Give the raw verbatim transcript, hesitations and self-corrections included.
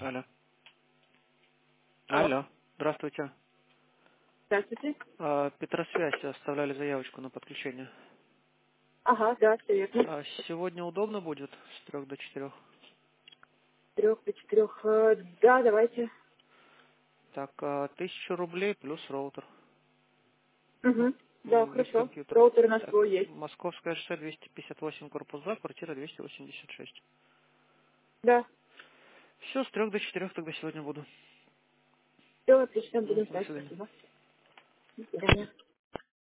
Алло. Алло. Алло. Здравствуйте. Здравствуйте. А, Петросвязь, оставляли заявочку на подключение. Ага, да, все верно. А сегодня удобно будет с трех до четырех? Трех до четырех. э, Да, давайте. Так, а, тысяча рублей плюс роутер. Угу. Да, М, Без хорошо. компьютера. Роутер у нас Так, свой есть. Московская шоссе двести пятьдесят восемь, корпус два, квартира двести восемьдесят шесть. Да. Все, с трех до четырех тогда сегодня буду. Все, отлично, М, будем До ждать. свидания. Спасибо. До свидания.